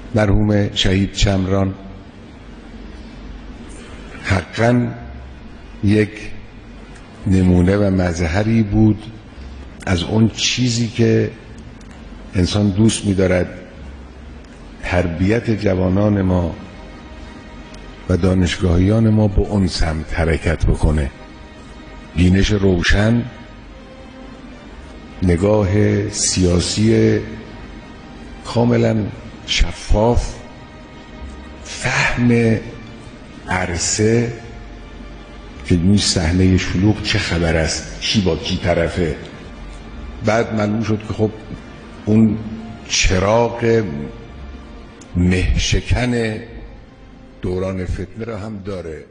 مرحوم شهید چمران حقاً یک نمونه و مظهری بود از اون چیزی که انسان دوست می‌دارد تربیت جوانان ما و دانشگاهیان ما به اون سمت حرکت بکنه. بینش روشن، نگاه سیاسی کاملا شفاف، فهم عرصه که این صحنه شلوغ چه خبر است، کی با کی طرفه. بعد معلوم شد که خب اون چراغ مهشکن دوران فتنه را هم داره.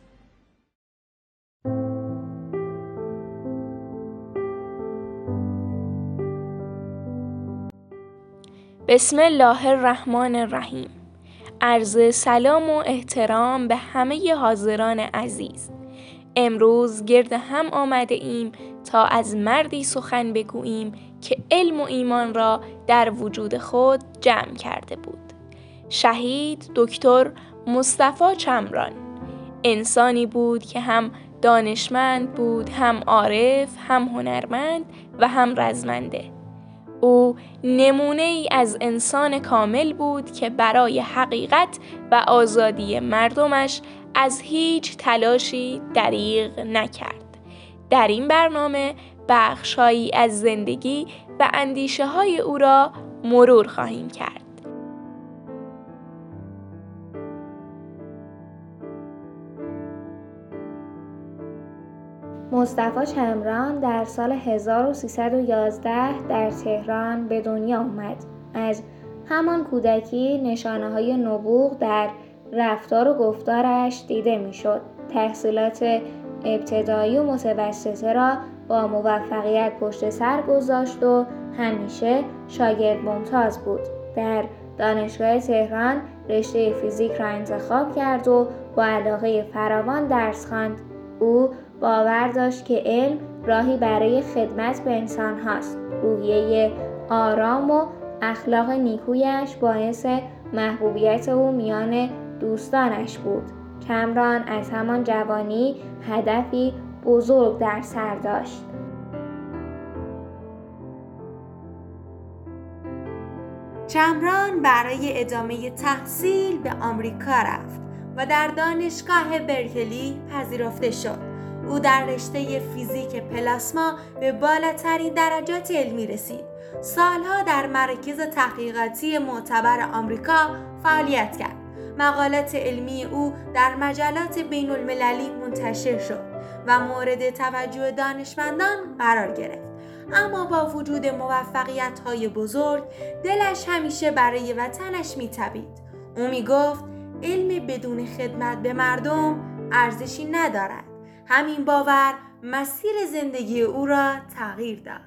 بسم الله الرحمن الرحیم. عرض سلام و احترام به همه حاضران عزیز. امروز گرد هم آمده ایم تا از مردی سخن بگوییم که علم و ایمان را در وجود خود جمع کرده بود. شهید دکتر مصطفی چمران انسانی بود که هم دانشمند بود، هم عارف، هم هنرمند و هم رزمنده. او نمونه ای از انسان کامل بود که برای حقیقت و آزادی مردمش از هیچ تلاشی دریغ نکرد. در این برنامه بخش‌هایی از زندگی و اندیشه‌های او را مرور خواهیم کرد. مصطفی چمران در سال 1311 در تهران به دنیا آمد. از همان کودکی نشانه‌های نبوغ در رفتار و گفتارش دیده می‌شد. تحصیلات ابتدایی و متوسطه را با موفقیت پشت سر گذاشت و همیشه شاگرد ممتاز بود. در دانشگاه تهران رشته فیزیک را انتخاب کرد و با علاقه فراوان درس خواند. او باور داشت که علم راهی برای خدمت به انسان هاست. روحیه آرام و اخلاق نیکویش باعث محبوبیت او میان دوستانش بود. چمران از همان جوانی هدفی بزرگ در سر داشت. چمران برای ادامه تحصیل به آمریکا رفت و در دانشگاه برکلی پذیرفته شد. او در رشته فیزیک پلاسما به بالاترین درجات علمی رسید. سالها در مراکز تحقیقاتی معتبر آمریکا فعالیت کرد. مقالات علمی او در مجلات بین المللی منتشر شد و مورد توجه دانشمندان قرار گرفت. اما با وجود موفقیت‌های بزرگ، دلش همیشه برای وطنش می‌تپید. او می‌گفت علم بدون خدمت به مردم ارزشی ندارد. همین باور مسیر زندگی او را تغییر داد.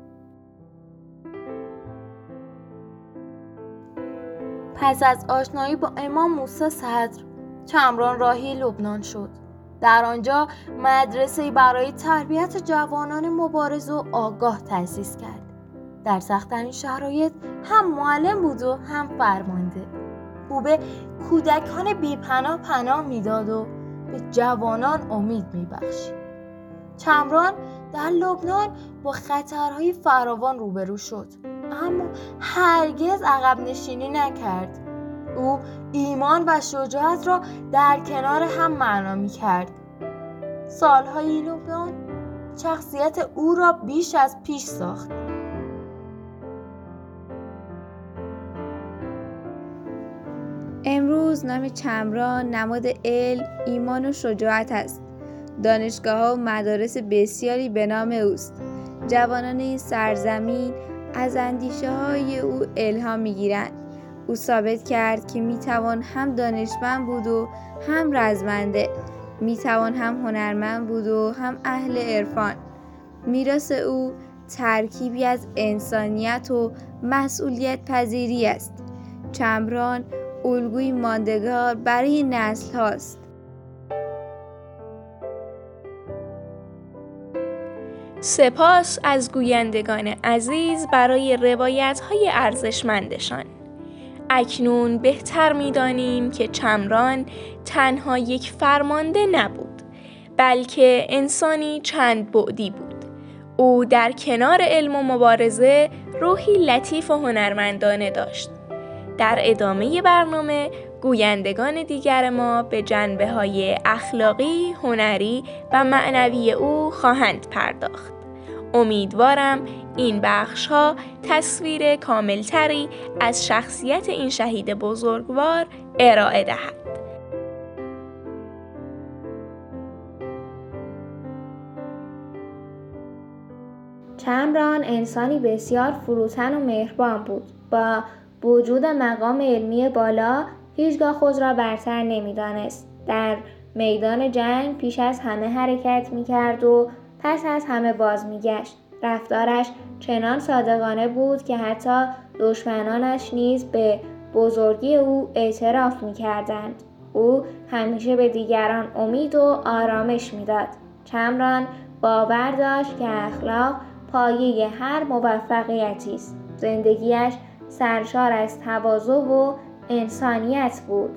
پس از آشنایی با امام موسی صدر، چمران راهی لبنان شد. در آنجا مدرسه‌ای برای تربیت جوانان مبارز و آگاه تأسیس کرد. در سخت‌ترین شرایط هم معلم بود و هم فرمانده. او به کودکان بی‌پناه پناه می‌داد و به جوانان امید می‌بخشید. چمران در لبنان با خطرهای فراوان روبرو شد، اما هرگز عقب نشینی نکرد. او ایمان و شجاعت را در کنار هم معنا می‌کرد. سالهای لبنان شخصیت او را بیش از پیش ساخت. امروز نام چمران نماد علم، ایمان و شجاعت است. دانشگاه‌ها و مدارس بسیاری به نام اوست. جوانان این سرزمین از اندیشه‌های او الهام می‌گیرند. او ثابت کرد که می‌توان هم دانشمند بود و هم رزمنده، می‌توان هم هنرمند بود و هم اهل عرفان. میراث او ترکیبی از انسانیت و مسئولیت پذیری است. چمران الگوی ماندگار برای نسل هاست. سپاس از گویندگان عزیز برای روایت‌های ارزشمندشان. اکنون بهتر می‌دانیم که چمران تنها یک فرمانده نبود، بلکه انسانی چند بعدی بود. او در کنار علم و مبارزه روحی لطیف و هنرمندانه داشت. در ادامه برنامه گویندگان دیگر ما به جنبه‌های اخلاقی، هنری و معنوی او خواهند پرداخت. امیدوارم این بخش‌ها تصویر کاملتری از شخصیت این شهید بزرگوار ارائه دهد. چمران انسانی بسیار فروتن و مهربان بود. با وجود مقام علمی بالا هیچگاه خود را برتر نمی‌دانست. در میدان جنگ پیش از همه حرکت می‌کرد و پس از همه باز می‌گشت. رفتارش چنان صادقانه بود که حتی دشمنانش نیز به بزرگی او اعتراف می‌کردند. او همیشه به دیگران امید و آرامش می‌داد. چمران باور داشت که اخلاق پایه هر موفقیتی است. زندگیش سرشار از تواضع و انسانیت بود.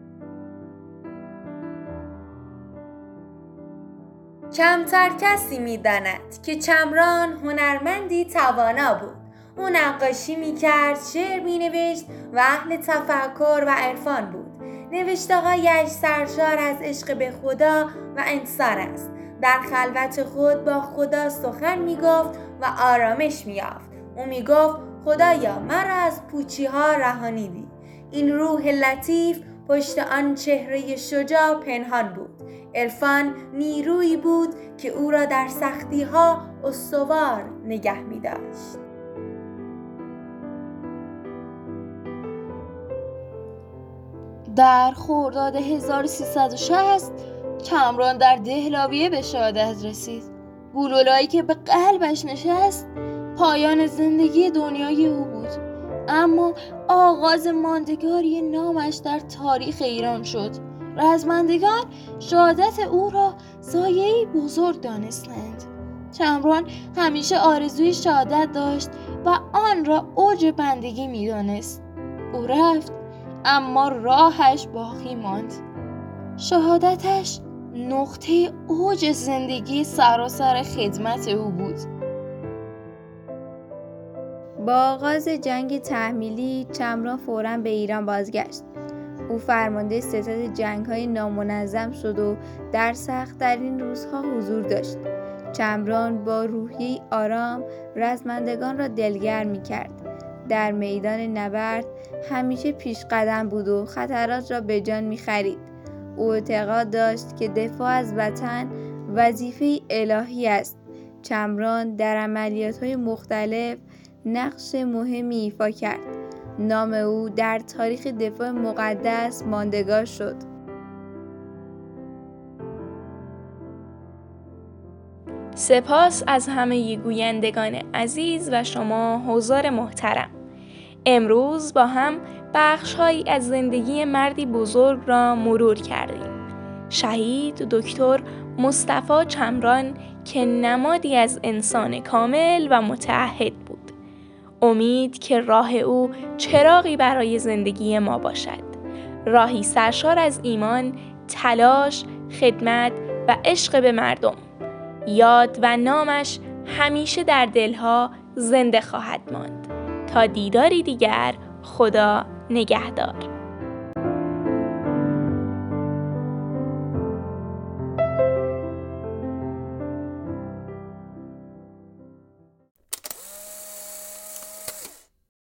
کمتر کسی می‌داند که چمران هنرمندی توانا بود. او نقاشی می‌کرد، شعر می‌نوشت و اهل تفکر و عرفان بود. نوشته‌هایش سرشار از عشق به خدا و انسان است. در خلوت خود با خدا سخن می‌گفت و آرامش می‌یافت. او می‌گفت خدایا مرا از پوچی‌ها رهانیدی. این روح لطیف پشت آن چهره شجاع پنهان بود. عرفان نیرویی بود که او را در سختی‌ها استوار نگه می‌داشت. در خرداد 1360 چمران در دهلاویه به شهادت رسید. گلوله‌ای که به قلبش نشست پایان زندگی دنیای او بود، اما آغاز ماندگاری نامش در تاریخ ایران شد. رزمندگان شهادت او را سایه‌ای بزرگ دانستند. چمران همیشه آرزوی شهادت داشت و آن را اوج بندگی می‌دانست. او رفت اما راهش باقی ماند. شهادتش نقطه اوج زندگی سراسر خدمت او بود. با آغاز جنگ تحمیلی چمران فوراً به ایران بازگشت. او فرمانده ستاد جنگ‌های نامنظم شد و در سخت‌ترین روزها حضور داشت. چمران با روحیه‌ای آرام رزمندگان را دلگرم می‌کرد. در میدان نبرد همیشه پیش قدم بود و خطرات را به جان می‌خرید. او اعتقاد داشت که دفاع از وطن وظیفه الهی است. چمران در عملیات‌های مختلف نقش مهمی ایفا کرد. نام او در تاریخ دفاع مقدس ماندگار شد. سپاس از همه گویندگان عزیز و شما حضار محترم. امروز با هم بخش‌هایی از زندگی مردی بزرگ را مرور کردیم. شهید دکتر مصطفی چمران که نمادی از انسان کامل و متعهد بود. امید که راه او چراغی برای زندگی ما باشد. راهی سرشار از ایمان، تلاش، خدمت و عشق به مردم. یاد و نامش همیشه در دلها زنده خواهد ماند. تا دیداری دیگر، خدا نگهدار.